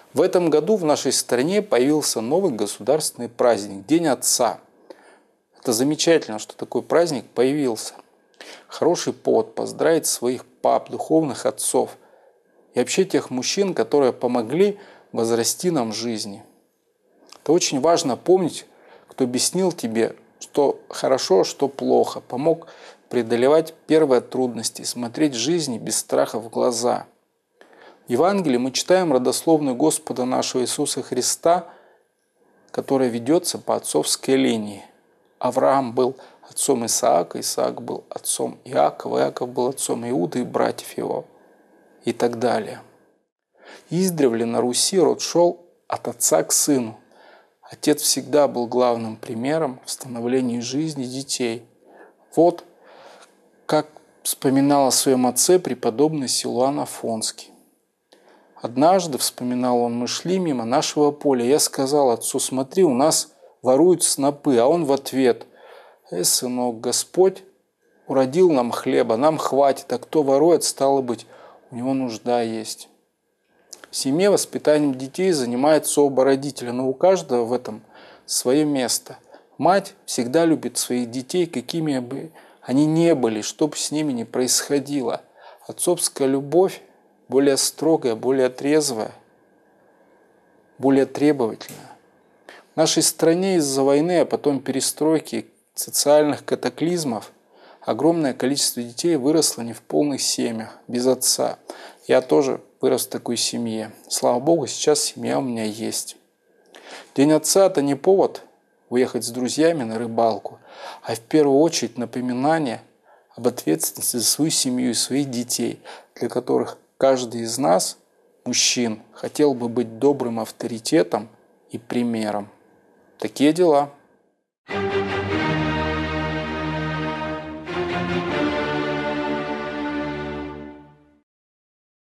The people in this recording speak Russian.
В этом году в нашей стране появился новый государственный праздник – День Отца. Это замечательно, что такой праздник появился. Хороший повод поздравить своих пап, духовных отцов и вообще тех мужчин, которые помогли возрасти нам в жизни. Это очень важно помнить, кто объяснил тебе, что хорошо, а что плохо, помог преодолевать первые трудности, смотреть жизни без страха в глаза. В Евангелии мы читаем родословную Господа нашего Иисуса Христа, которая ведется по отцовской линии. Авраам был отцом Исаака, Исаак был отцом Иакова, Иаков был отцом Иуды и братьев его, и так далее. Издревле на Руси род шел от отца к сыну. Отец всегда был главным примером в становлении жизни детей. Вот как вспоминал о своем отце преподобный Силуан Афонский. Однажды, вспоминал он, мы шли мимо нашего поля. Я сказал отцу: смотри, у нас воруют снопы. А он в ответ: сынок, Господь уродил нам хлеба, нам хватит, а кто ворует, стало быть, у него нужда есть. В семье воспитанием детей занимается оба родителя, но у каждого в этом свое место. Мать всегда любит своих детей, какими бы они ни были, что бы с ними ни происходило. Отцовская любовь более строгая, более трезвая, более требовательная. В нашей стране из-за войны, а потом перестройки, социальных катаклизмов огромное количество детей выросло не в полных семьях, без отца. Я тоже вырос в такой семье. Слава Богу, сейчас семья у меня есть. День Отца – это не повод уехать с друзьями на рыбалку, а в первую очередь напоминание об ответственности за свою семью и своих детей, для которых каждый из нас, мужчин, хотел бы быть добрым авторитетом и примером. Такие дела.